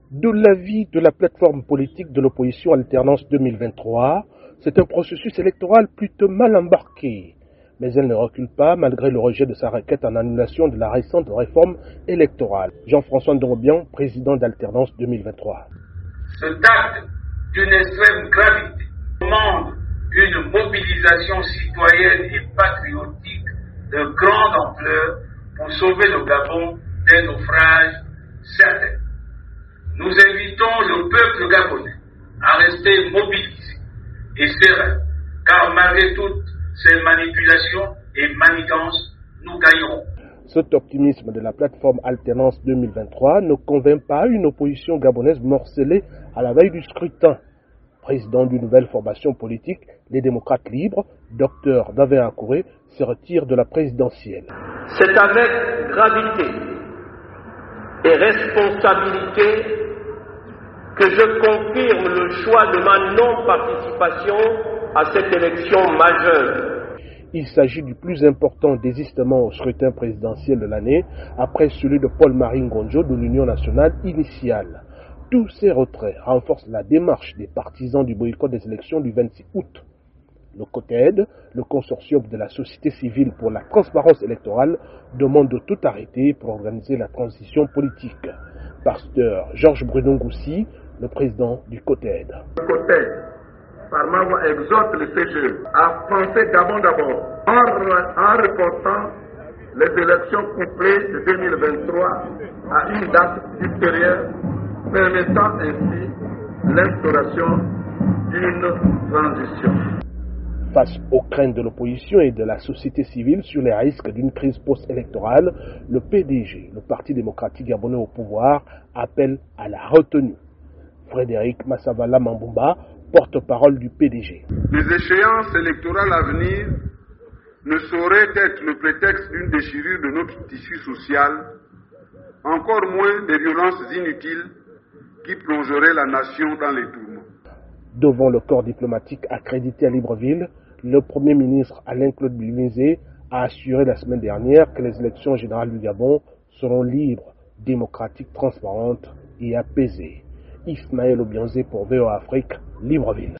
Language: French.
De l'avis de la plateforme politique de l'opposition Alternance 2023, c'est un processus électoral plutôt mal embarqué. Mais elle ne recule pas malgré le rejet de sa requête en annulation de la récente réforme électorale. Jean-François Ndongobian, président d'Alternance 2023. Cet acte d'une extrême gravité demande une mobilisation citoyenne et patriotique de grande ampleur pour sauver le Gabon d'un naufrage certain. Nous invitons le peuple gabonais à rester mobilisé et serein, car malgré toutes ces manipulations et manigances, nous gagnerons. Cet optimisme de la plateforme Alternance 2023 ne convainc pas une opposition gabonaise morcelée à la veille du scrutin. Président d'une nouvelle formation politique, les démocrates libres, Dr Davin Akouré, se retire de la présidentielle. C'est avec gravité et responsabilité que je confirme le choix de ma non-participation à cette élection majeure. Il s'agit du plus important désistement au scrutin présidentiel de l'année, après celui de Paul-Marie Ngonjo de l'Union nationale initiale. Tous ces retraits renforcent la démarche des partisans du boycott des élections du 26 août. Le COTED, le consortium de la société civile pour la transparence électorale, demande de tout arrêter pour organiser la transition politique. Pasteur Georges Bruno-Ngoussi, le président du COTED. Le COTED, par ma voix, exhorte le CGE à penser Gabon d'abord en reportant les élections couplées de 2023 à une date ultérieure, permettant ainsi l'instauration d'une transition. Face aux craintes de l'opposition et de la société civile sur les risques d'une crise post-électorale, le PDG, le Parti démocratique gabonais au pouvoir, appelle à la retenue. Frédéric Massavala Mambumba, porte-parole du PDG. Les échéances électorales à venir ne sauraient être le prétexte d'une déchirure de notre tissu social, encore moins des violences inutiles qui plongeraient la nation dans les tourments. Devant le corps diplomatique accrédité à Libreville, le Premier ministre Alain-Claude Bilimizé a assuré la semaine dernière que les élections générales du Gabon seront libres, démocratiques, transparentes et apaisées. Ismaël Obianzé pour VOA Afrique, Libreville.